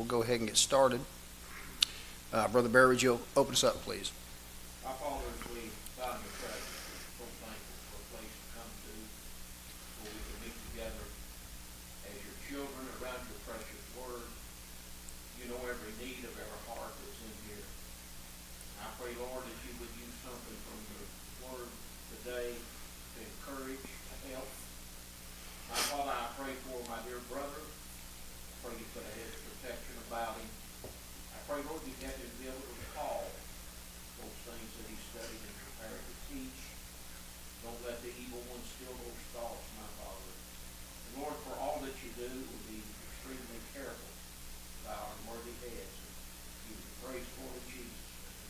go ahead and get started. Brother Barry, would you open us up, please? Our Father, as we bow in your presence, we're so thankful for a place to come to where we can meet together as your children around your precious word. You know every need of every heart that's in here. I pray, Lord, that you would use something from your word today to encourage, to help. My Father, I pray for my dear brother. I pray you put a hedge of protection about him. I pray, Lord, you help him to be able to recall those things that he studied and prepared to teach. Don't let the evil one steal those thoughts, my Father. And Lord, for all that you do, we'll be extremely careful about our worthy heads. Give you praise for it, Jesus.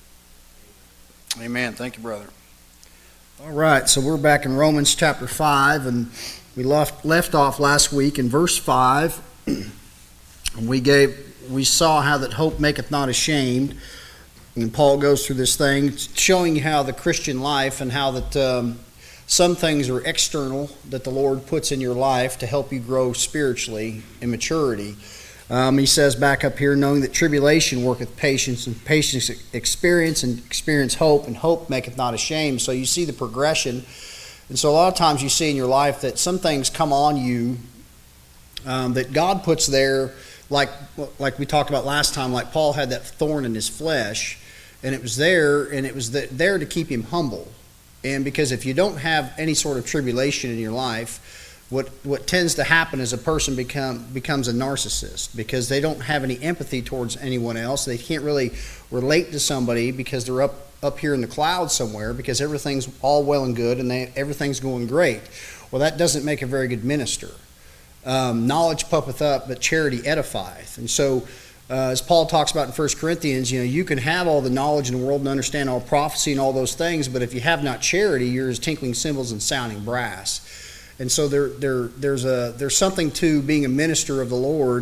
Amen. Thank you, brother. All right, so we're back in Romans chapter 5, and we left off last week in verse 5. And we saw how that hope maketh not ashamed. And Paul goes through this thing, showing you how the Christian life and how that some things are external that the Lord puts in your life to help you grow spiritually in maturity. He says back up here, knowing that tribulation worketh patience, and patience experience, and experience hope, and hope maketh not ashamed. So you see the progression. And so a lot of times you see in your life that some things come on you that God puts there, like we talked about last time, like Paul had that thorn in his flesh, and it was there to keep him humble. And because if you don't have any sort of tribulation in your life, what tends to happen is a person becomes a narcissist, because they don't have any empathy towards anyone else. They can't really relate to somebody because they're up here in the clouds somewhere, because everything's all well and good and everything's going great. Well, that doesn't make a very good minister. Knowledge puffeth up, but charity edifieth. And so, as Paul talks about in 1 Corinthians, you can have all the knowledge in the world and understand all prophecy and all those things, but if you have not charity, you're as tinkling cymbals and sounding brass. And so there's something to being a minister of the Lord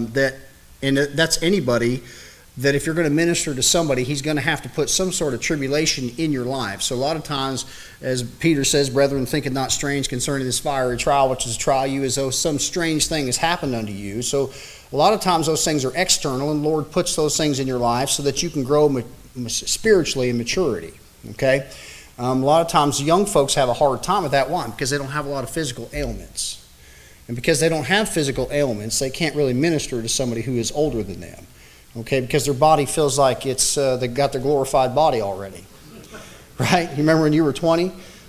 that's anybody, that if you're going to minister to somebody, he's going to have to put some sort of tribulation in your life. So a lot of times, as Peter says, brethren, think it not strange concerning this fiery trial, which is to try you as though some strange thing has happened unto you. So a lot of times those things are external, and the Lord puts those things in your life so that you can grow spiritually in maturity. Okay? A lot of times young folks have a hard time with that. Why? Because they don't have a lot of physical ailments. And because they don't have physical ailments, they can't really minister to somebody who is older than them. Okay, because their body feels like it's they got their glorified body already, right? You remember when you were 20?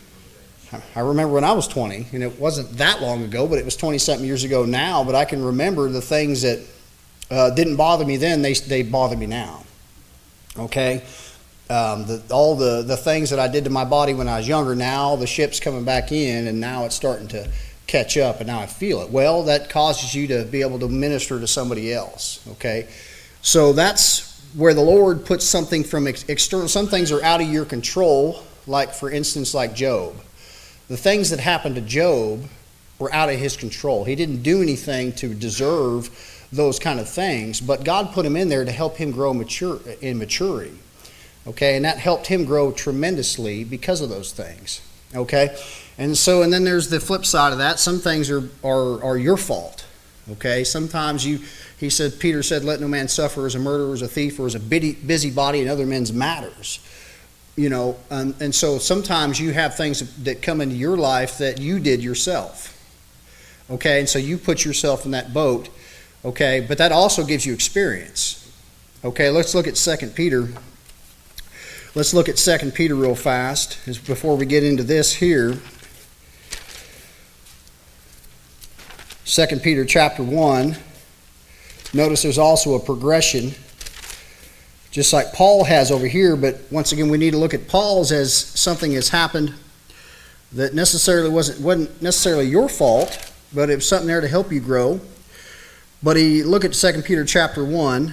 I remember when I was 20, and it wasn't that long ago, but it was 20-something years ago now. But I can remember the things that didn't bother me then; they bother me now. Okay, all the things that I did to my body when I was younger, now the ship's coming back in, and now it's starting to catch up, and now I feel it. Well, that causes you to be able to minister to somebody else. Okay. So that's where the Lord puts something from external. Some things are out of your control, like, for instance, like Job. The things that happened to Job were out of his control. He didn't do anything to deserve those kind of things, but God put him in there to help him grow in maturity. Okay, and that helped him grow tremendously because of those things. Okay, and then there's the flip side of that. Some things are your fault. Okay, sometimes Peter said, let no man suffer as a murderer, as a thief, or as a busybody in other men's matters. And so sometimes you have things that come into your life that you did yourself. Okay, and so you put yourself in that boat. Okay, but that also gives you experience. Okay, let's look at 2 Peter. Let's look at 2 Peter real fast before we get into this here. 2 Peter chapter 1. Notice there's also a progression, just like Paul has over here, but once again we need to look at Paul's as something has happened that wasn't necessarily your fault, but it was something there to help you grow. But look at 2 Peter chapter 1.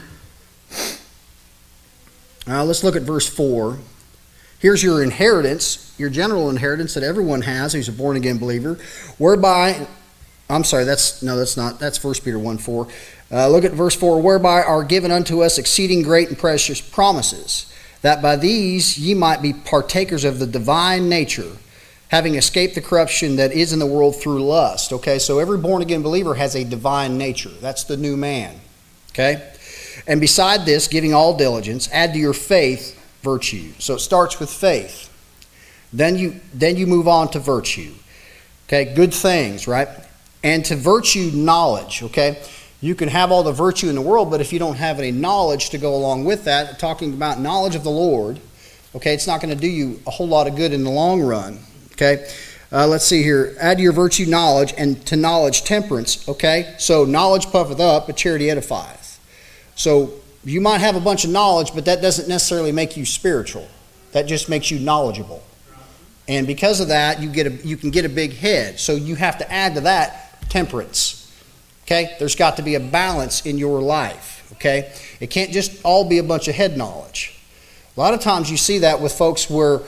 Let's look at verse 4. Here's your inheritance, your general inheritance that everyone has who's a born-again believer, whereby... I'm sorry, that's not. That's 1 Peter 1:4. Look at verse 4. Whereby are given unto us exceeding great and precious promises, that by these ye might be partakers of the divine nature, having escaped the corruption that is in the world through lust. Okay, so every born-again believer has a divine nature. That's the new man. Okay? And beside this, giving all diligence, add to your faith virtue. So it starts with faith. Then you move on to virtue. Okay, good things, right? And to virtue, knowledge, okay? You can have all the virtue in the world, but if you don't have any knowledge to go along with that, talking about knowledge of the Lord, okay, it's not going to do you a whole lot of good in the long run, okay? Let's see here. Add to your virtue knowledge, and to knowledge temperance, okay? So knowledge puffeth up, but charity edifieth. So you might have a bunch of knowledge, but that doesn't necessarily make you spiritual. That just makes you knowledgeable. And because of that, you can get a big head. So you have to add to that temperance. Okay? There's got to be a balance in your life. Okay? It can't just all be a bunch of head knowledge. A lot of times you see that with folks where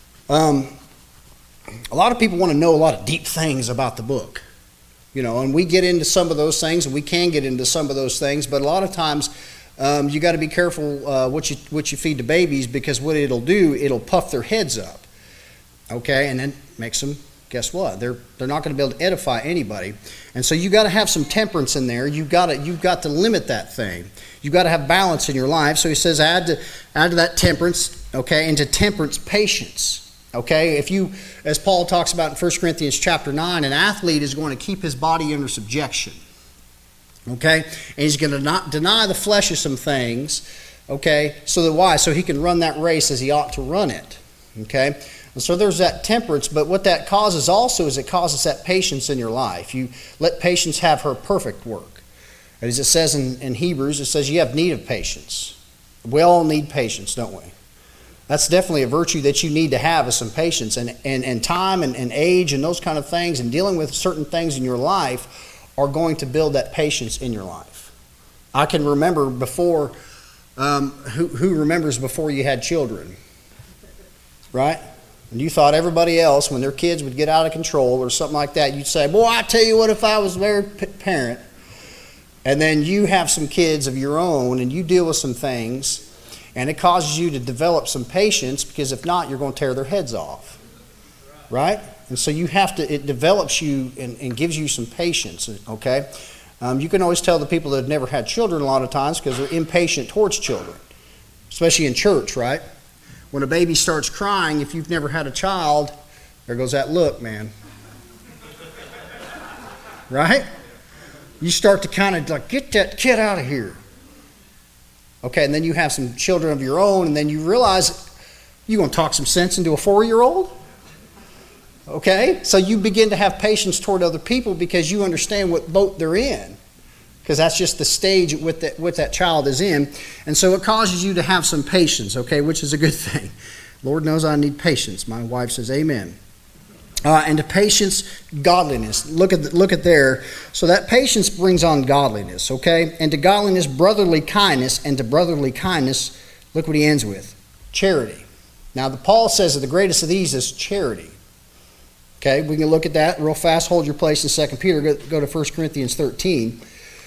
a lot of people want to know a lot of deep things about the book. You know, and we get into some of those things, and we can get into some of those things, but a lot of times you got to be careful what you feed the babies, because what it'll do, it'll puff their heads up. Okay, and then makes them, guess what? They're not going to be able to edify anybody. And so you got to have some temperance in there. You've got to limit that thing. You've got to have balance in your life. So he says add to that temperance, okay, and to temperance patience. Okay, if you, as Paul talks about in 1 Corinthians chapter 9, an athlete is going to keep his body under subjection. Okay, and he's going to not deny the flesh of some things. Okay, so that why? So he can run that race as he ought to run it. Okay. And so there's that temperance, but what that causes also is it causes that patience in your life. You let patience have her perfect work. As it says in Hebrews, it says you have need of patience. We all need patience, don't we? That's definitely a virtue that you need to have, is some patience. And time and age and those kind of things and dealing with certain things in your life are going to build that patience in your life. I can remember before, who remembers before you had children? Right? And you thought everybody else, when their kids would get out of control or something like that, you'd say, boy, I tell you what, if I was their parent. And then you have some kids of your own and you deal with some things, and it causes you to develop some patience, because if not, you're going to tear their heads off. Right? And so you have to, it develops you and gives you some patience, okay? You can always tell the people that have never had children a lot of times because they're impatient towards children, especially in church, right? When a baby starts crying, if you've never had a child, there goes that look, man. Right? You start to kind of like, get that kid out of here. Okay, and then you have some children of your own, and then you realize you're going to talk some sense into a 4-year-old? Okay? So you begin to have patience toward other people because you understand what boat they're in. Because that's just the stage with that child is in. And so it causes you to have some patience, okay, which is a good thing. Lord knows I need patience. My wife says amen. And to patience, godliness. Look at there. So that patience brings on godliness, okay? And to godliness, brotherly kindness. And to brotherly kindness, look what he ends with. Charity. Now, Paul says that the greatest of these is charity. Okay, we can look at that real fast. Hold your place in 2 Peter. Go to 1 Corinthians 13.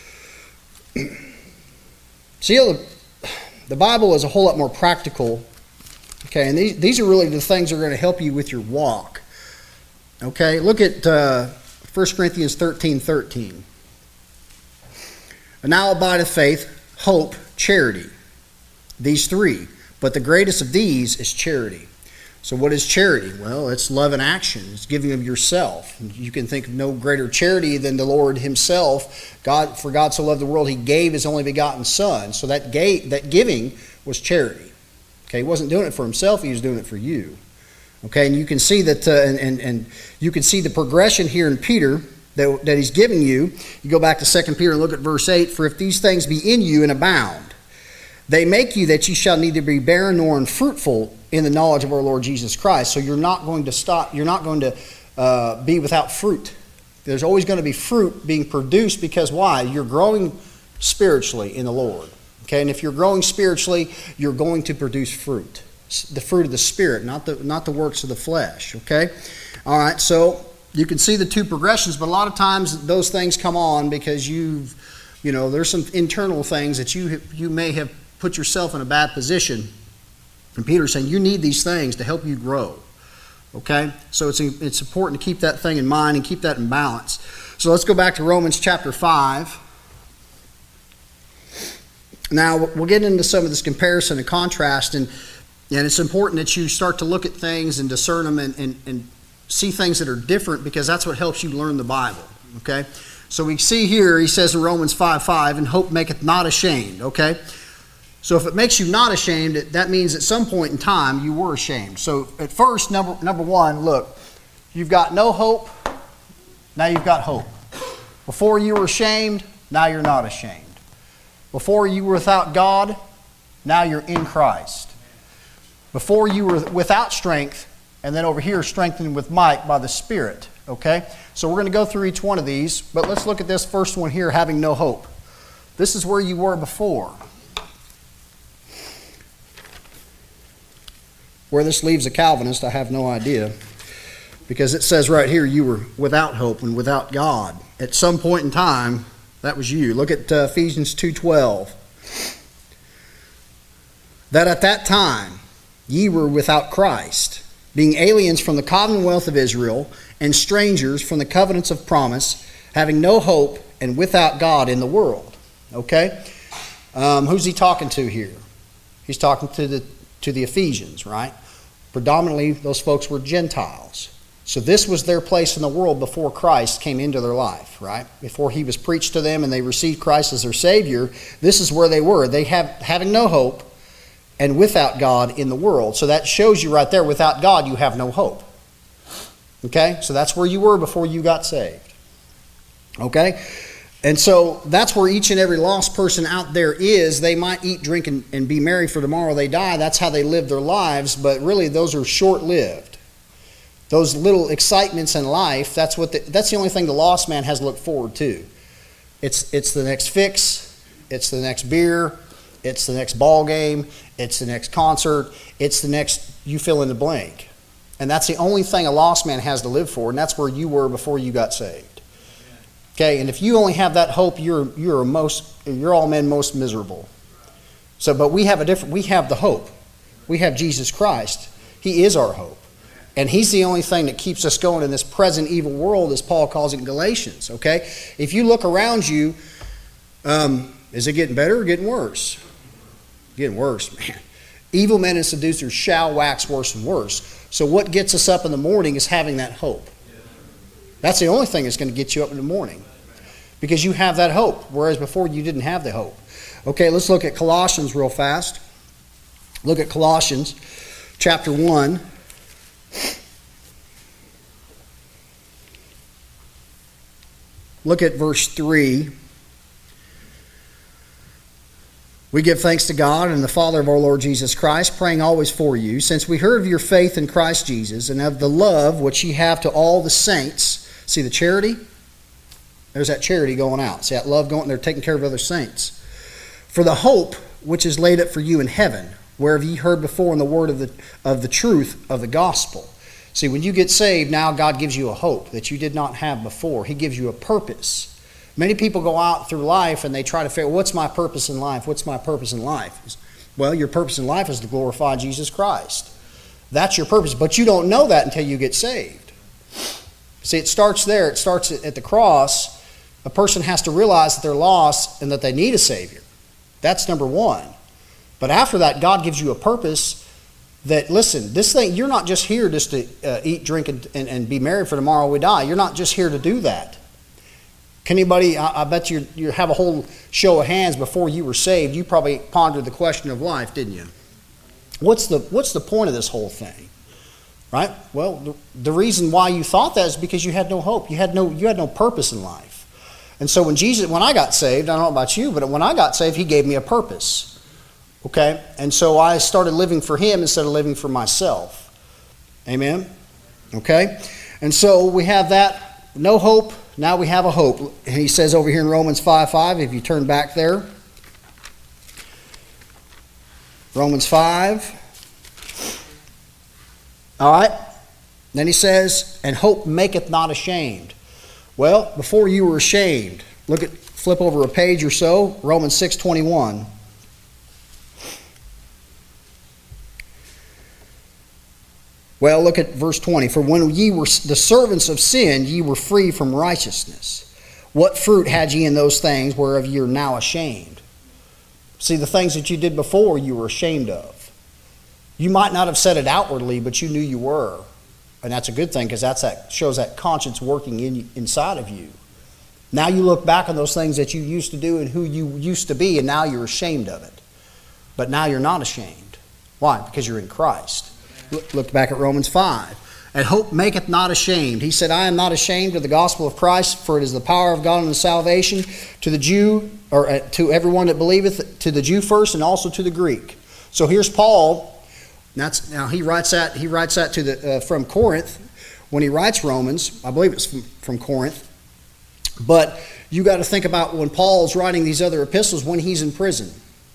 See, the Bible is a whole lot more practical, okay, and these are really the things that are going to help you with your walk. Okay, look at 1 Corinthians 13:13. And now abideth faith, hope, charity, these three, but the greatest of these is charity. So what is charity? Well, it's love in action. It's giving of yourself. You can think of no greater charity than the Lord himself. For God so loved the world, he gave his only begotten Son. So that giving was charity. Okay, he wasn't doing it for himself, he was doing it for you. Okay, and you can see that, and you can see the progression here in Peter that he's giving you. You go back to 2 Peter and look at verse 8. For if these things be in you and abound, they make you that you shall neither be barren nor unfruitful in the knowledge of our Lord Jesus Christ. So you're not going to stop. You're not going to be without fruit. There's always going to be fruit being produced, because why? You're growing spiritually in the Lord. Okay, and if you're growing spiritually, you're going to produce fruit, the fruit of the Spirit, not the works of the flesh. Okay, all right. So you can see the two progressions, but a lot of times those things come on because there's some internal things that you may have put yourself in a bad position. And Peter's saying you need these things to help you grow. Okay? So it's important to keep that thing in mind and keep that in balance. So let's go back to Romans chapter 5. Now, we'll get into some of this comparison and contrast, and it's important that you start to look at things and discern them and see things that are different, because that's what helps you learn the Bible, okay? So we see here, he says in Romans 5:5, and hope maketh not ashamed, okay? So if it makes you not ashamed, that means at some point in time you were ashamed. So at first, number one, look, you've got no hope, now you've got hope. Before you were ashamed, now you're not ashamed. Before you were without God, now you're in Christ. Before you were without strength, and then over here strengthened with might by the Spirit, okay? So we're going to go through each one of these, but let's look at this first one here, having no hope. This is where you were before. Where this leaves a Calvinist, I have no idea, because it says right here you were without hope and without God. At some point in time, that was you. Look at Ephesians 2:12. That at that time ye were without Christ, being aliens from the commonwealth of Israel and strangers from the covenants of promise, having no hope and without God in the world. Okay? Who's he talking to here? He's talking to the Ephesians, right? Predominantly, those folks were Gentiles. So this was their place in the world before Christ came into their life, right? Before he was preached to them and they received Christ as their Savior, this is where they were. They having no hope and without God in the world. So that shows you right there, without God, you have no hope. Okay? So that's where you were before you got saved. Okay? And so that's where each and every lost person out there is. They might eat, drink, and be merry, for tomorrow they die. That's how they live their lives, but really those are short-lived. Those little excitements in life, that's the only thing the lost man has to look forward to. It's the next fix, it's the next beer, it's the next ball game, it's the next concert, it's the next, you fill in the blank. And that's the only thing a lost man has to live for, and that's where you were before you got saved. Okay, and if you only have that hope, you're all men most miserable. So, but we have the hope. We have Jesus Christ. He is our hope. And he's the only thing that keeps us going in this present evil world, as Paul calls it in Galatians, okay? If you look around you, is it getting better or getting worse? Getting worse, man. Evil men and seducers shall wax worse and worse. So what gets us up in the morning is having that hope. That's the only thing that's going to get you up in the morning, because you have that hope, whereas before you didn't have the hope. Okay, let's look at Colossians real fast. Look at Colossians chapter 1. Look at verse 3. We give thanks to God and the Father of our Lord Jesus Christ, praying always for you, since we heard of your faith in Christ Jesus and of the love which ye have to all the saints. See the charity? There's that charity going out. See that love going, they're taking care of other saints. For the hope which is laid up for you in heaven, whereof ye heard before in the word of the truth of the gospel. See, when you get saved, now God gives you a hope that you did not have before. He gives you a purpose. Many people go out through life and they try to figure, what's my purpose in life? What's my purpose in life? Well, your purpose in life is to glorify Jesus Christ. That's your purpose, but you don't know that until you get saved. See, it starts there. It starts at the cross. A person has to realize that they're lost and that they need a Savior. That's number one. But after that, God gives you a purpose that, listen, this thing, you're not just here just to eat, drink, and be merry, for tomorrow we die. You're not just here to do that. Can anybody, I bet you have a whole show of hands before you were saved, you probably pondered the question of life, didn't you? What's the point of this whole thing? Right? Well, the reason why you thought that is because you had no hope. You had no purpose in life. And so when I got saved, I don't know about you, but when I got saved, he gave me a purpose. Okay? And so I started living for him instead of living for myself. Amen? Okay? And so we have that, no hope, now we have a hope. And he says over here in Romans 5:5, if you turn back there, Romans 5. All right? Then he says, and hope maketh not ashamed. Well, before you were ashamed, flip over a page or so, Romans 6:21. Well, look at verse 20. For when ye were the servants of sin, ye were free from righteousness. What fruit had ye in those things whereof ye are now ashamed? See, the things that you did before, you were ashamed of. You might not have said it outwardly, but you knew you were. And that's a good thing, because that shows that conscience working inside of you. Now you look back on those things that you used to do and who you used to be, and now you're ashamed of it. But now you're not ashamed. Why? Because you're in Christ. Look back at Romans 5. And hope maketh not ashamed. He said, I am not ashamed of the gospel of Christ, for it is the power of God unto salvation to the Jew, or to everyone that believeth, to the Jew first, and also to the Greek. So here's Paul. Now he writes that to the from Corinth. When he writes Romans, I believe it's from Corinth. But you got to think about when Paul's writing these other epistles when he's in prison,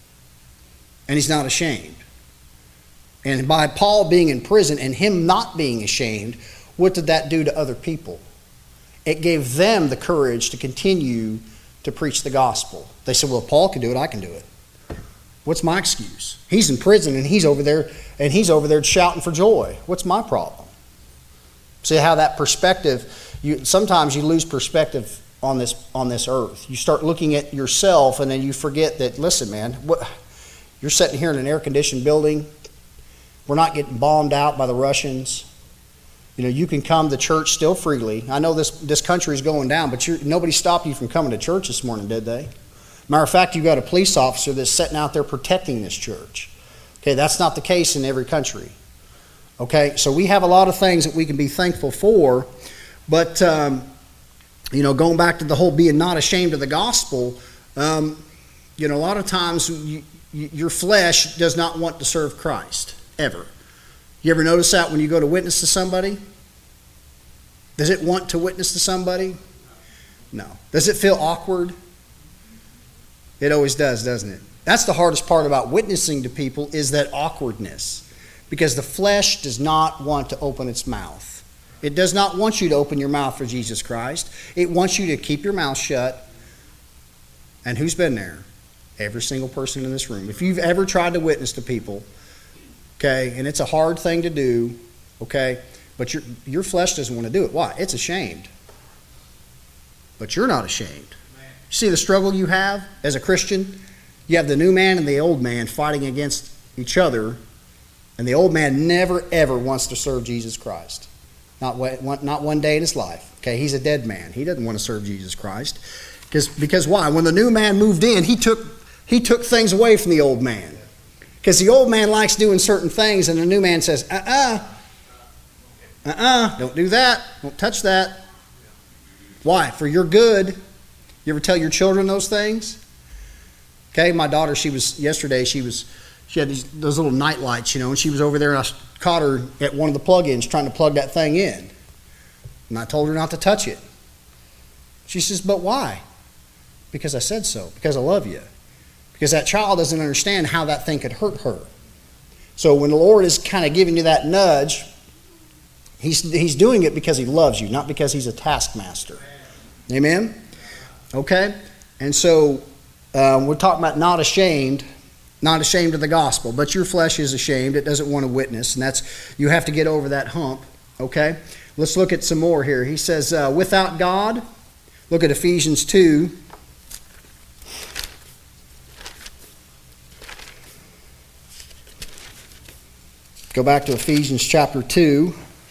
and he's not ashamed. And by Paul being in prison and him not being ashamed, what did that do to other people? It gave them the courage to continue to preach the gospel. They said, well, if Paul can do it, I can do it. What's my excuse? He's in prison and he's over there shouting for joy. What's my problem? See how that perspective, sometimes you lose perspective on this earth. You start looking at yourself and then you forget that, listen, man, you're sitting here in an air-conditioned building. We're not getting bombed out by the Russians. You can come to church still freely. I know this country is going down, but nobody stopped you from coming to church this morning, did they? Matter of fact, you've got a police officer that's sitting out there protecting this church. Okay, that's not the case in every country. Okay, so we have a lot of things that we can be thankful for, but going back to the whole being not ashamed of the gospel, a lot of times your flesh does not want to serve Christ. Ever. You ever notice that when you go to witness to somebody? Does it want to witness to somebody? No. Does it feel awkward? It always does, doesn't it? That's the hardest part about witnessing to people, is that awkwardness. Because the flesh does not want to open its mouth. It does not want you to open your mouth for Jesus Christ. It wants you to keep your mouth shut. And who's been there? Every single person in this room. If you've ever tried to witness to people, okay, and it's a hard thing to do, okay, but your flesh doesn't want to do it. Why? It's ashamed. But you're not ashamed. You see the struggle you have as a Christian? You have the new man and the old man fighting against each other, and the old man never, ever wants to serve Jesus Christ. Not one day in his life. Okay, he's a dead man. He doesn't want to serve Jesus Christ. Because why? When the new man moved in, he took things away from the old man. Because the old man likes doing certain things, and the new man says, don't do that. Don't touch that. Why? For your good. You ever tell your children those things? Okay, my daughter, she had those little night lights, and she was over there, and I caught her at one of the plug-ins trying to plug that thing in. And I told her not to touch it. She says, but why? Because I said so. Because I love you. Because that child doesn't understand how that thing could hurt her. So when the Lord is kind of giving you that nudge, He's doing it because He loves you, not because He's a taskmaster. Amen? Okay? And so we're talking about not ashamed of the gospel. But your flesh is ashamed. It doesn't want to witness. And you have to get over that hump. Okay? Let's look at some more here. He says, without God, look at Ephesians 2. Go back to Ephesians chapter 2.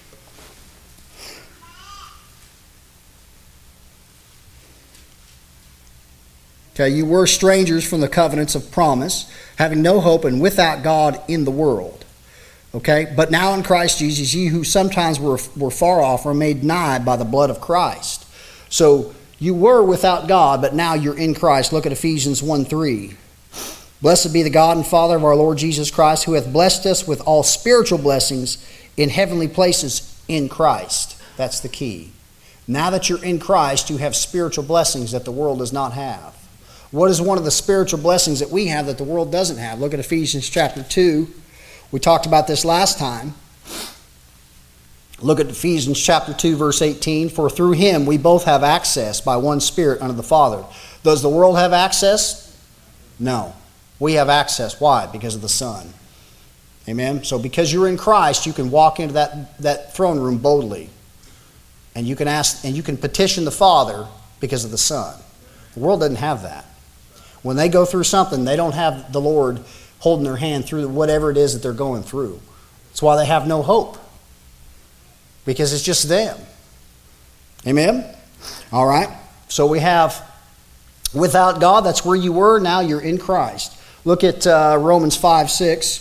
Okay, you were strangers from the covenants of promise, having no hope and without God in the world. Okay, but now in Christ Jesus, ye who sometimes were far off were made nigh by the blood of Christ. So you were without God, but now you're in Christ. Look at Ephesians 1:3. Blessed be the God and Father of our Lord Jesus Christ, who hath blessed us with all spiritual blessings in heavenly places in Christ. That's the key. Now that you're in Christ, you have spiritual blessings that the world does not have. What is one of the spiritual blessings that we have that the world doesn't have? Look at Ephesians chapter 2. We talked about this last time. Look at Ephesians chapter 2, verse 18. For through Him we both have access by one Spirit unto the Father. Does the world have access? No. We have access. Why? Because of the Son. Amen? So because you're in Christ, you can walk into that throne room boldly. And you can petition the Father because of the Son. The world doesn't have that. When they go through something, they don't have the Lord holding their hand through whatever it is that they're going through. That's why they have no hope. Because it's just them. Amen? All right. So we have, without God, that's where you were. Now you're in Christ. Look at Romans 5:6.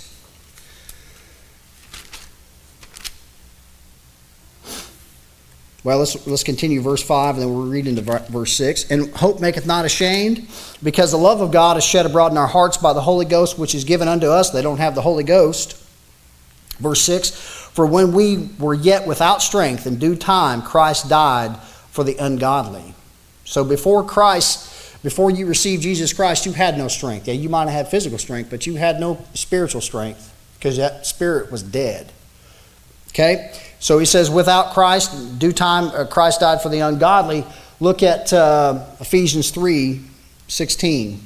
Well, let's continue verse 5, and then we'll read into verse 6. And hope maketh not ashamed, because the love of God is shed abroad in our hearts by the Holy Ghost, which is given unto us. They don't have the Holy Ghost. Verse 6, for when we were yet without strength, in due time Christ died for the ungodly. So before you received Jesus Christ, you had no strength. Yeah, you might have had physical strength, but you had no spiritual strength, because that spirit was dead. Okay? So he says, without Christ, in due time, Christ died for the ungodly. Look at Ephesians 3:16.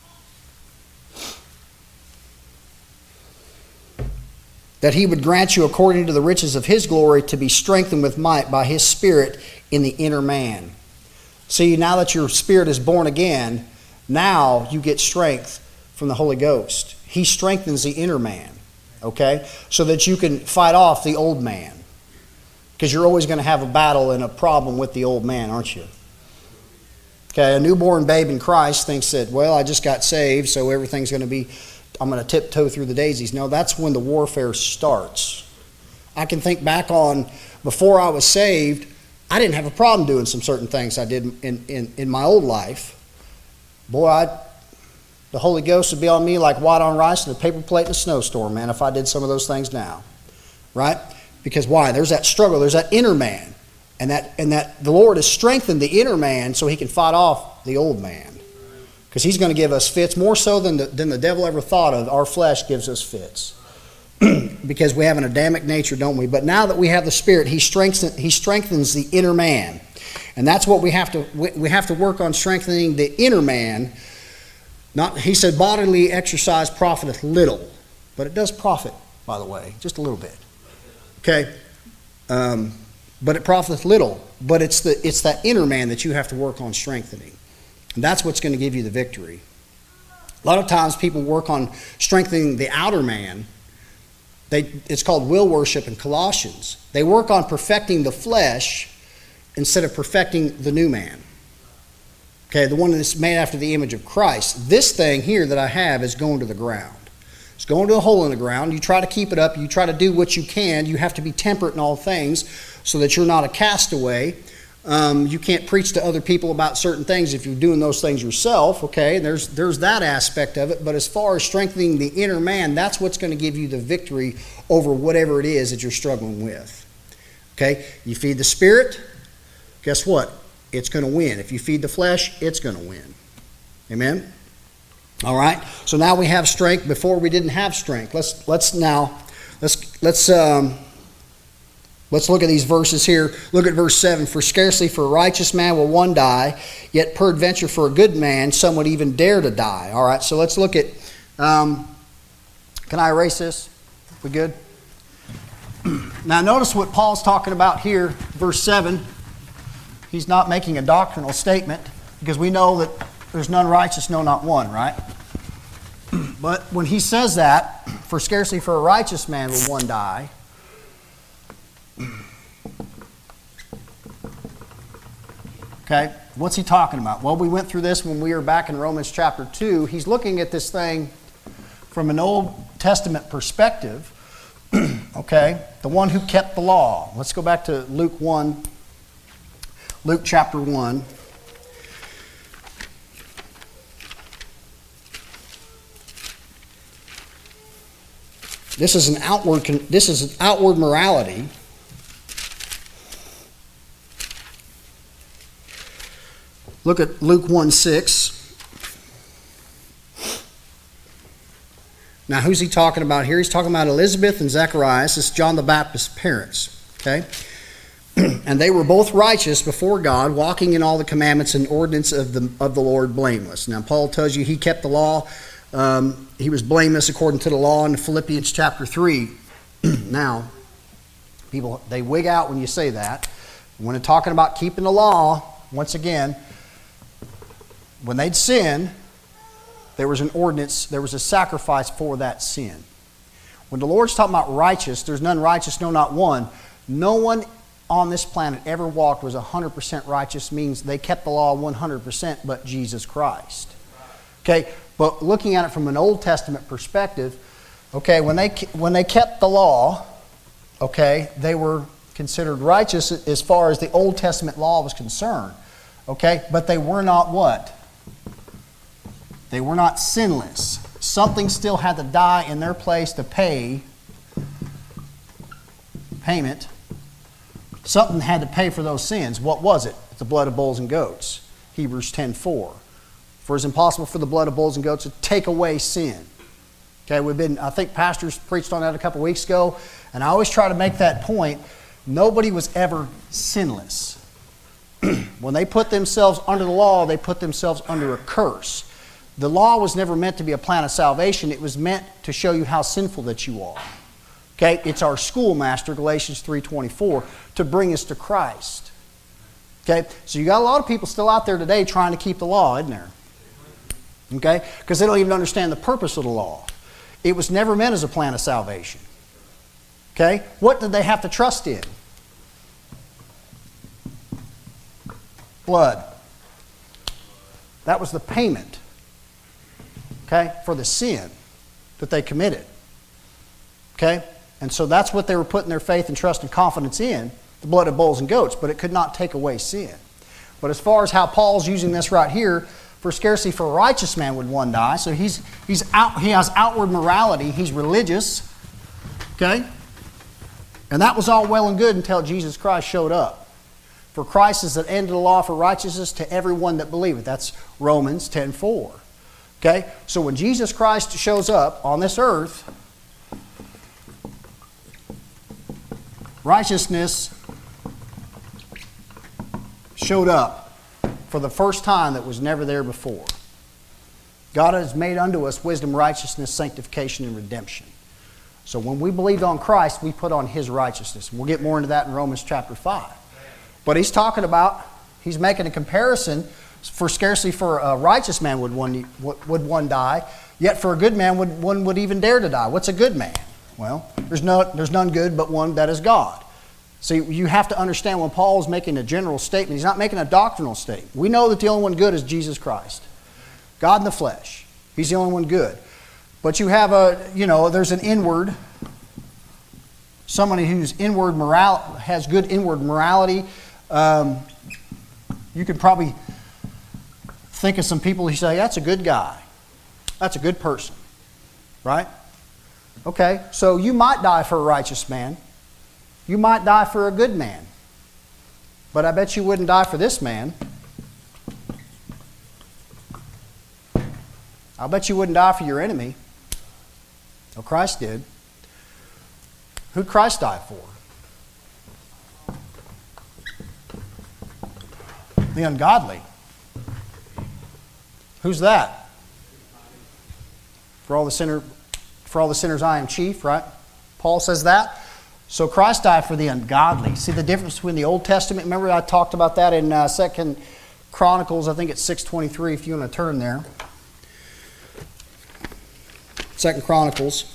That he would grant you according to the riches of his glory to be strengthened with might by his Spirit in the inner man. See, now that your spirit is born again, now you get strength from the Holy Ghost. He strengthens the inner man, okay? So that you can fight off the old man. Because you're always going to have a battle and a problem with the old man, aren't you? Okay, a newborn babe in Christ thinks that, well, I just got saved, so everything's going to be, I'm going to tiptoe through the daisies. No, that's when the warfare starts. I can think back on before I was saved, I didn't have a problem doing some certain things I did in my old life. Boy, the Holy Ghost would be on me like white on rice and a paper plate in a snowstorm, man, if I did some of those things now. Right? Because why? There's that struggle. There's that inner man. And that the Lord has strengthened the inner man so he can fight off the old man. Because he's going to give us fits more so than the devil ever thought of. Our flesh gives us fits. Because we have an Adamic nature, don't we? But now that we have the Spirit, he strengthens the inner man. And that's what we have to work on, strengthening the inner man. He said bodily exercise profiteth little. But it does profit, by the way, just a little bit. Okay? But it profiteth little. But it's that inner man that you have to work on strengthening. And that's what's going to give you the victory. A lot of times people work on strengthening the outer man. It's called will worship in Colossians. They work on perfecting the flesh instead of perfecting the new man. Okay, the one that's made after the image of Christ. This thing here that I have is going to the ground. It's going to a hole in the ground. You try to keep it up. You try to do what you can. You have to be temperate in all things so that you're not a castaway. You can't preach to other people about certain things if you're doing those things yourself, okay? There's that aspect of it. But as far as strengthening the inner man, that's what's going to give you the victory over whatever it is that you're struggling with. Okay? You feed the spirit, guess what? It's going to win. If you feed the flesh, it's going to win. Amen? All right? So now we have strength. Before we didn't have strength. Let's look at these verses here. Look at verse 7. For scarcely for a righteous man will one die, yet peradventure for a good man some would even dare to die. All right, so let's look at, can I erase this? We good? Now notice what Paul's talking about here, verse 7. He's not making a doctrinal statement, because we know that there's none righteous, no, not one, right? But when he says that, for scarcely for a righteous man will one die, okay, what's he talking about? Well, we went through this when we were back in Romans chapter 2. He's looking at this thing from an Old Testament perspective, okay, the one who kept the law. Let's go back to Luke chapter 1. This is an outward morality. Look at Luke 1:6. Now, who's he talking about here? He's talking about Elizabeth and Zacharias. This is John the Baptist's parents. Okay? And they were both righteous before God, walking in all the commandments and ordinance of the Lord blameless. Now, Paul tells you he kept the law. He was blameless according to the law in Philippians chapter 3. Now, people, they wig out when you say that. When they're talking about keeping the law, once again, when they'd sin, there was an ordinance, there was a sacrifice for that sin. When the Lord's talking about righteous, there's none righteous, no, not one. No one on this planet ever walked was 100% righteous, means they kept the law 100%, but Jesus Christ. Okay, but looking at it from an Old Testament perspective, okay, when they kept the law, okay, they were considered righteous as far as the Old Testament law was concerned. Okay, but they were not what? They were not sinless. Something still had to die in their place to pay payment. Something had to pay for those sins. What was it? The blood of bulls and goats. Hebrews 10:4. For it's impossible for the blood of bulls and goats to take away sin. Okay, I think pastors preached on that a couple weeks ago, and I always try to make that point. Nobody was ever sinless. When they put themselves under the law, they put themselves under a curse. The law was never meant to be a plan of salvation. It was meant to show you how sinful that you are. Okay, it's our schoolmaster, Galatians 3:24, to bring us to Christ. Okay, so you got a lot of people still out there today trying to keep the law, isn't there? Okay, because they don't even understand the purpose of the law. It was never meant as a plan of salvation. Okay, what did they have to trust in? Blood. That was the payment, okay, for the sin that they committed. Okay? And so that's what they were putting their faith and trust and confidence in, the blood of bulls and goats, but it could not take away sin. But as far as how Paul's using this right here, for scarcely for a righteous man would one die. So he has outward morality, he's religious. Okay? And that was all well and good until Jesus Christ showed up. For Christ is the end of the law for righteousness to everyone that believeth. That's Romans 10:4. Okay? So when Jesus Christ shows up on this earth, righteousness showed up for the first time that was never there before. God has made unto us wisdom, righteousness, sanctification, and redemption. So when we believed on Christ, we put on His righteousness. We'll get more into that in Romans chapter 5. But he's talking about, he's making a comparison, for scarcely for a righteous man would one die, yet for a good man one would even dare to die. What's a good man? Well, there's none good but one, that is God. So you have to understand when Paul is making a general statement, he's not making a doctrinal statement. We know that the only one good is Jesus Christ. God in the flesh. He's the only one good. But you have there's an inward, somebody who's has good inward morality. You could probably think of some people who say, that's a good guy. That's a good person. Right? Okay, so you might die for a righteous man. You might die for a good man. But I bet you wouldn't die for this man. I'll bet you wouldn't die for your enemy. Well, Christ did. Who'd Christ die for? The ungodly. Who's that? For all the sinners I am chief, right? Paul says that. So Christ died for the ungodly. See the difference between the Old Testament? Remember I talked about that in 2 Chronicles, I think it's 6:23 if you want to turn there. 2 Chronicles.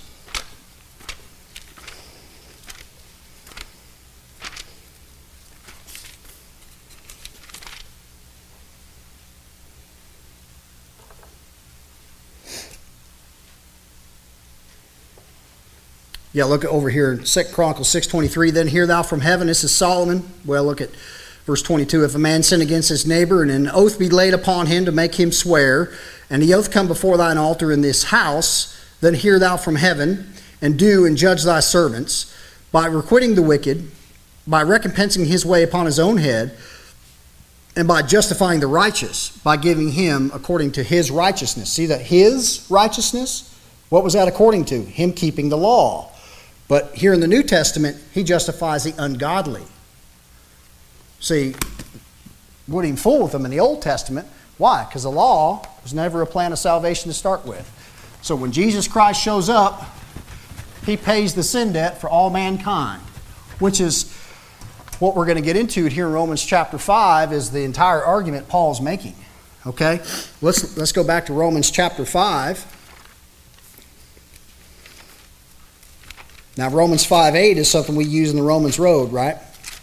Yeah, look over here in 2 Chronicles 6:23. Then hear thou from heaven. This is Solomon. Well, look at verse 22. If a man sin against his neighbor, and an oath be laid upon him to make him swear, and the oath come before thine altar in this house, then hear thou from heaven, and do and judge thy servants, by requiting the wicked, by recompensing his way upon his own head, and by justifying the righteous, by giving him according to his righteousness. See that his righteousness? What was that according to? Him keeping the law. But here in the New Testament, he justifies the ungodly. See, wouldn't even fool with them in the Old Testament. Why? Because the law was never a plan of salvation to start with. So when Jesus Christ shows up, he pays the sin debt for all mankind, which is what we're going to get into here in Romans chapter 5 is the entire argument Paul's making. Okay? Let's go back to Romans chapter 5. Now, Romans 5:8 is something we use in the Romans Road, right?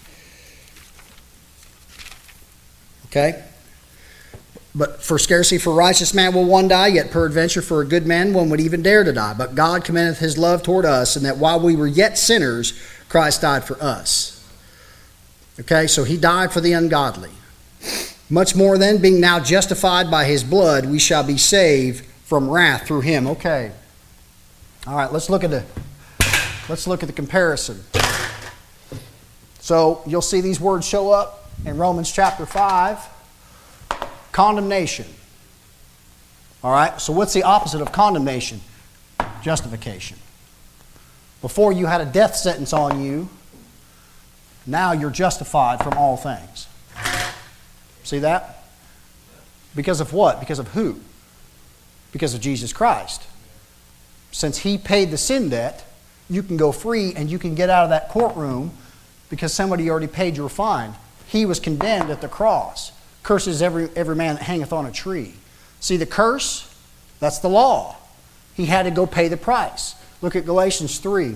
Okay? But for scarcely for a righteous man will one die, yet peradventure for a good man one would even dare to die. But God commendeth his love toward us, and that while we were yet sinners, Christ died for us. Okay, so he died for the ungodly. Much more then, being now justified by his blood, we shall be saved from wrath through him. Okay. All right, let's look at the comparison. So you'll see these words show up in Romans chapter 5. Condemnation. All right, so what's the opposite of condemnation? Justification. Before you had a death sentence on you, now you're justified from all things. See that? Because of what? Because of who? Because of Jesus Christ. Since he paid the sin debt, you can go free and you can get out of that courtroom because somebody already paid your fine. He was condemned at the cross. Curses every man that hangeth on a tree. See the curse? That's the law. He had to go pay the price. Look at Galatians 3.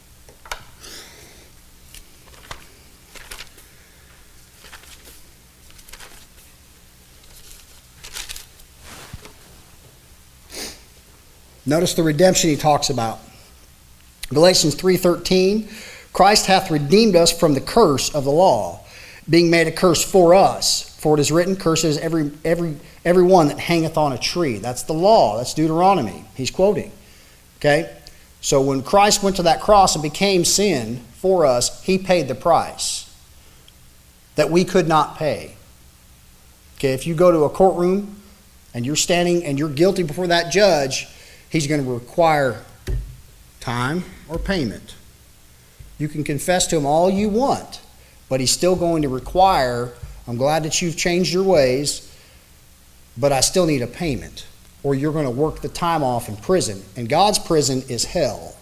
Notice the redemption he talks about. Galatians 3:13, Christ hath redeemed us from the curse of the law, being made a curse for us. For it is written, curses every one that hangeth on a tree. That's the law. That's Deuteronomy. He's quoting. Okay? So when Christ went to that cross and became sin for us, he paid the price that we could not pay. Okay, if you go to a courtroom and you're standing and you're guilty before that judge, he's going to require time or payment. You can confess to him all you want, but he's still going to require, I'm glad that you've changed your ways, but I still need a payment, or you're going to work the time off in prison. And God's prison is hell.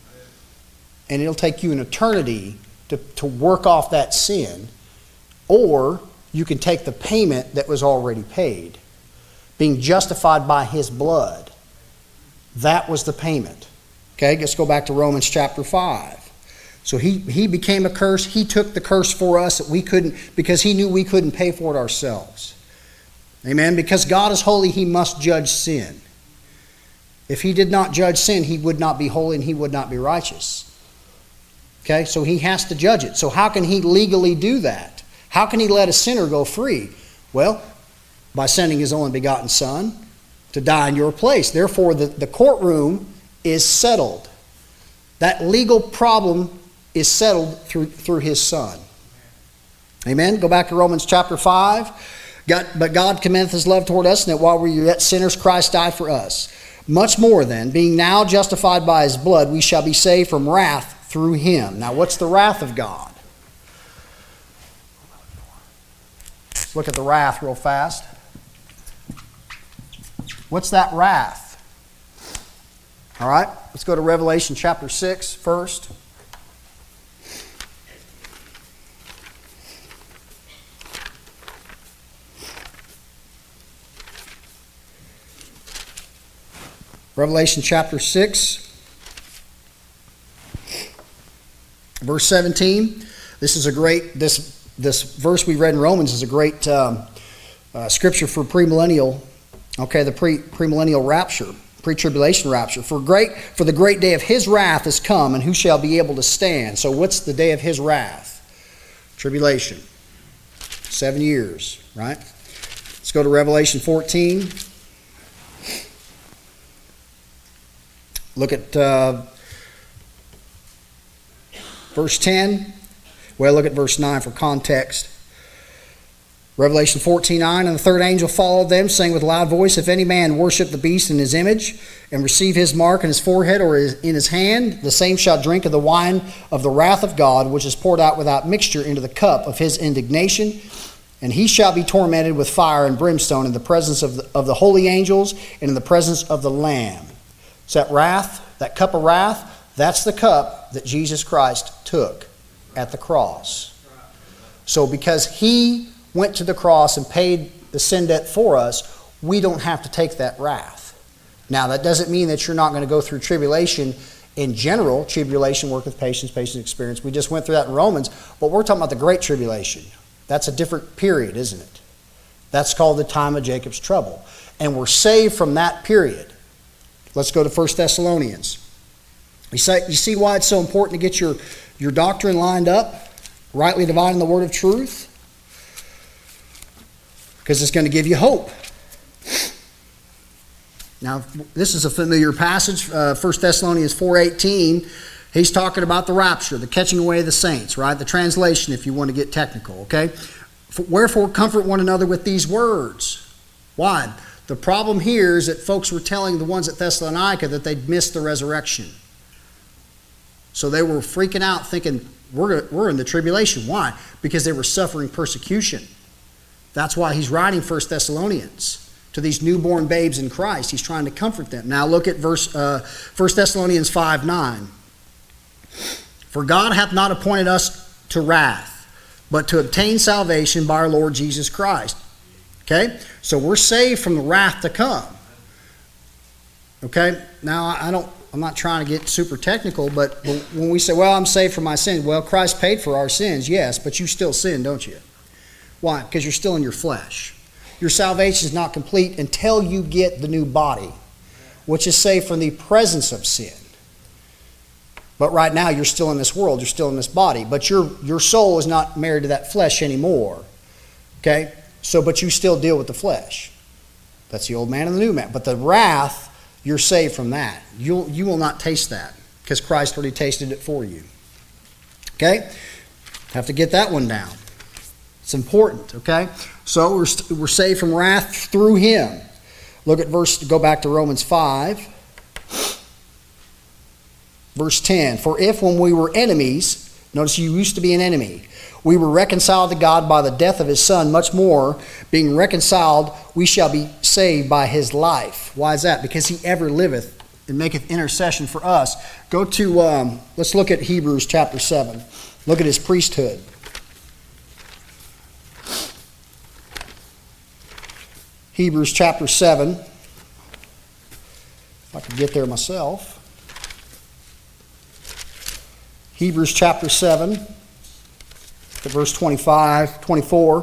And it'll take you an eternity to work off that sin, or you can take the payment that was already paid, being justified by his blood. That was the payment. Okay, let's go back to Romans chapter 5. So he became a curse. He took the curse for us that we couldn't, because he knew we couldn't pay for it ourselves. Amen? Because God is holy, he must judge sin. If he did not judge sin, he would not be holy and he would not be righteous. Okay, so he has to judge it. So how can he legally do that? How can he let a sinner go free? Well, by sending his only begotten Son to die in your place. Therefore, the courtroom is settled. That legal problem is settled through his Son. Amen? Go back to Romans chapter 5. But God commendeth his love toward us, and that while we were yet sinners, Christ died for us. Much more then, being now justified by his blood, we shall be saved from wrath through him. Now, what's the wrath of God? Let's look at the wrath real fast. What's that wrath? All right, let's go to Revelation chapter 6 first. Revelation chapter 6, verse 17. This is a great, this verse we read in Romans is a great scripture for premillennial, okay, the premillennial rapture, pre-tribulation rapture. For the great day of his wrath is come, and who shall be able to stand? So what's the day of his wrath? Tribulation. 7 years, right? Let's go to Revelation 14. Look at verse 10. Well, look at verse 9 for context. Revelation 14:9, and the third angel followed them, saying with a loud voice, if any man worship the beast in his image, and receive his mark in his forehead or in his hand, the same shall drink of the wine of the wrath of God, which is poured out without mixture into the cup of his indignation. And he shall be tormented with fire and brimstone in the presence of the holy angels and in the presence of the Lamb. So that wrath, that cup of wrath, that's the cup that Jesus Christ took at the cross. So because he went to the cross and paid the sin debt for us, we don't have to take that wrath. Now, that doesn't mean that you're not going to go through tribulation in general. Tribulation worketh patience, patience experience. We just went through that in Romans, but we're talking about the great tribulation. That's a different period, isn't it? That's called the time of Jacob's trouble. And we're saved from that period. Let's go to 1 Thessalonians. You see why it's so important to get your doctrine lined up, rightly dividing the word of truth? Because it's going to give you hope. Now, this is a familiar passage, 1 Thessalonians 4:18. He's talking about the rapture, the catching away of the saints, right? The translation, if you want to get technical, okay? Wherefore, comfort one another with these words. Why? The problem here is that folks were telling the ones at Thessalonica that they'd missed the resurrection. So they were freaking out thinking, we're in the tribulation. Why? Because they were suffering persecution. That's why he's writing 1 Thessalonians to these newborn babes in Christ. He's trying to comfort them. Now look at 1 Thessalonians 5:9. For God hath not appointed us to wrath, but to obtain salvation by our Lord Jesus Christ. Okay? So we're saved from the wrath to come. Okay? Now I'm not trying to get super technical, but when we say, well, I'm saved from my sins, well, Christ paid for our sins, yes, but you still sin, don't you? Why? Because you're still in your flesh. Your salvation is not complete until you get the new body, which is saved from the presence of sin. But right now, you're still in this world. You're still in this body. But your soul is not married to that flesh anymore. Okay? So, but you still deal with the flesh. That's the old man and the new man. But the wrath, you're saved from that. You will not taste that because Christ already tasted it for you. Okay? Have to get that one down. It's important, okay? So we're saved from wrath through him. Go back to Romans 5. Verse 10. For if when we were enemies, notice you used to be an enemy, we were reconciled to God by the death of his Son, much more, being reconciled, we shall be saved by his life. Why is that? Because he ever liveth and maketh intercession for us. Go to, let's look at Hebrews chapter 7. Look at his priesthood. Hebrews chapter 7. If I could get there myself. Hebrews chapter 7, verse 25, 24.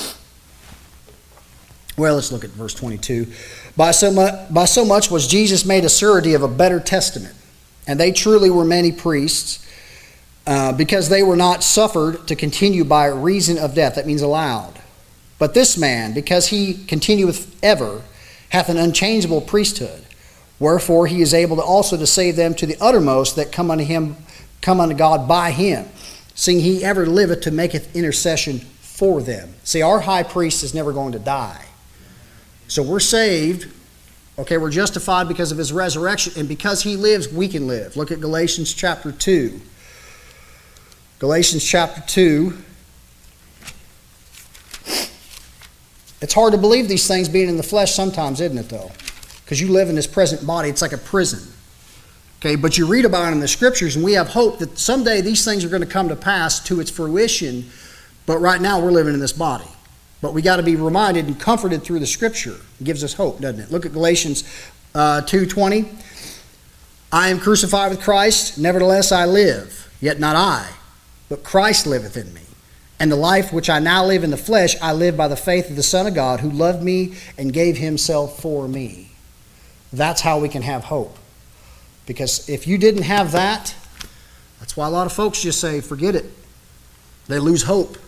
Well, let's look at verse 22. By so much was Jesus made a surety of a better testament, and they truly were many priests, because they were not suffered to continue by reason of death. That means allowed. But this man, because he continueth ever, hath an unchangeable priesthood. Wherefore he is able also to save them to the uttermost that come unto God by him, seeing he ever liveth to maketh intercession for them. See, our high priest is never going to die. So we're saved. Okay, we're justified because of his resurrection, and because he lives, we can live. Look at Galatians chapter 2. Galatians chapter 2. It's hard to believe these things being in the flesh sometimes, isn't it, though? Because you live in this present body. It's like a prison. Okay, but you read about it in the Scriptures, and we have hope that someday these things are going to come to pass to its fruition, but right now we're living in this body. But we got to be reminded and comforted through the Scripture. It gives us hope, doesn't it? Look at Galatians 2:20. I am crucified with Christ, nevertheless I live, yet not I, but Christ liveth in me. And the life which I now live in the flesh, I live by the faith of the Son of God, who loved me and gave himself for me. That's how we can have hope. Because if you didn't have that, that's why a lot of folks just say, forget it. They lose hope.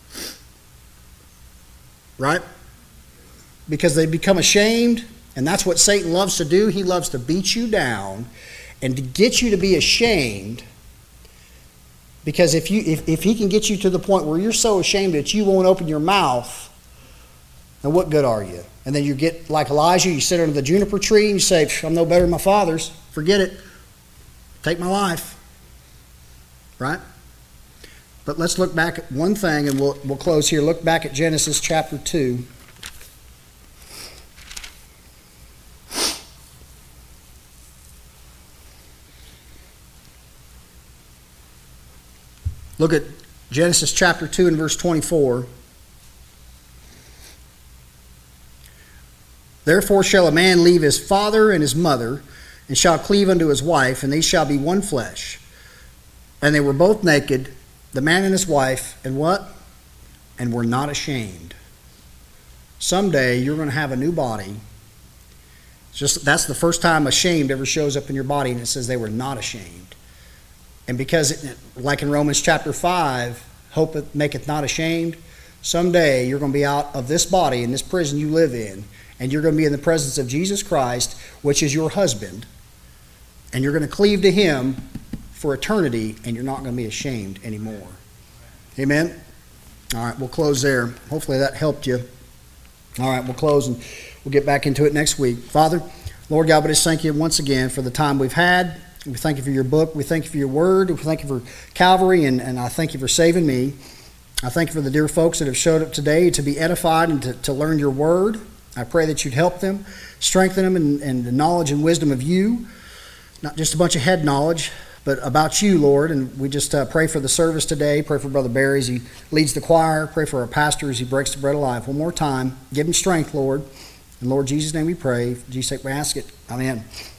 Right? Because they become ashamed, and that's what Satan loves to do. He loves to beat you down and to get you to be ashamed. Because if he can get you to the point where you're so ashamed that you won't open your mouth, then what good are you? And then you get like Elijah, you sit under the juniper tree and you say, I'm no better than my fathers. Forget it. Take my life. Right? But let's look back at one thing, and we'll close here. Look back at Genesis chapter 2. Look at Genesis chapter 2 and verse 24. Therefore shall a man leave his father and his mother, and shall cleave unto his wife, and they shall be one flesh. And they were both naked, the man and his wife, and what? And were not ashamed. Someday you're going to have a new body. That's the first time ashamed ever shows up in your body, and it says they were not ashamed. And because, like in Romans chapter 5, hope maketh not ashamed, someday you're going to be out of this body in this prison you live in, and you're going to be in the presence of Jesus Christ, which is your husband, and you're going to cleave to him for eternity, and you're not going to be ashamed anymore. Amen? All right, we'll close there. Hopefully that helped you. All right, we'll close, and we'll get back into it next week. Father, Lord God, we just thank you once again for the time we've had. We thank you for your book. We thank you for your word. We thank you for Calvary, and I thank you for saving me. I thank you for the dear folks that have showed up today to be edified and to learn your word. I pray that you'd help them, strengthen them in the knowledge and wisdom of you, not just a bunch of head knowledge, but about you, Lord. And we just pray for the service today. Pray for Brother Barry as he leads the choir. Pray for our pastor as he breaks the bread of life. One more time, give him strength, Lord. In Lord Jesus' name we pray. In Jesus' sake we ask it. Amen.